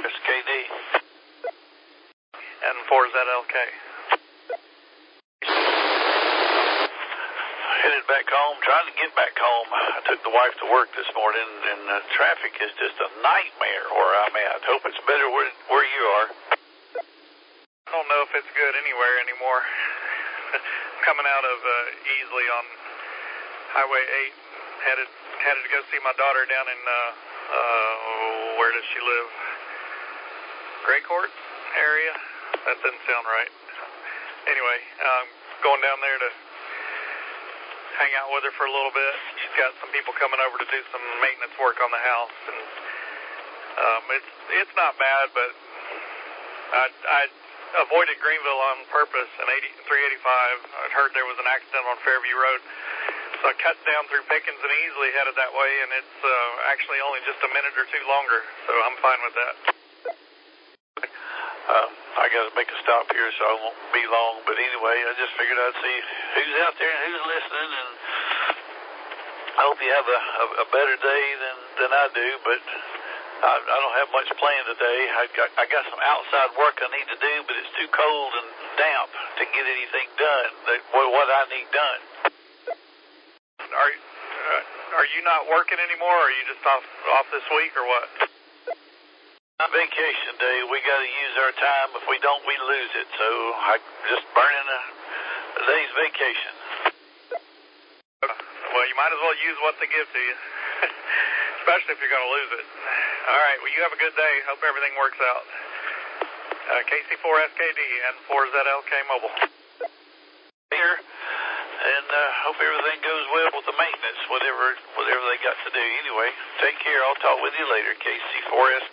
SKD. And 4ZLK. Headed back home, trying to get back home. I took the wife to work this morning, and the traffic is just a nightmare where I'm at. Hope it's better where you are. I don't know if it's good anywhere anymore. Coming out of Easley on Highway 8, headed to go see my daughter down in, where does she live? Gray Court area? That doesn't sound right. Anyway, going down there to hang out with her for a little bit. She's got some people coming over to do some maintenance work on the house, and it's not bad, but I avoided Greenville on purpose in 385. I'd heard there was an accident on Fairview Road, so I cut down through Pickens and easily headed that way, and it's actually only just a minute or two longer, so I'm fine with that. I got to make a stop here, so I won't be long. But anyway, I just figured I'd see who's out there and who's listening, and I hope you have a better day than I do. But I don't have much planned today. I got some outside work I need to do, but it's too cold and damp to get anything done. What I need done. Are you not working anymore, or are you just off this week, or what? Vacation day. We got to use our time. If we don't, we lose it. So I just burning a day's vacation. Well, you might as well use what they give to you, especially if you're going to lose it. All right. Well, you have a good day. Hope everything works out. KC4SKD and 4ZLK Mobile. Here, and hope everything goes well with the maintenance, whatever they got to do. Anyway, take care. I'll talk with you later. KC4SKD.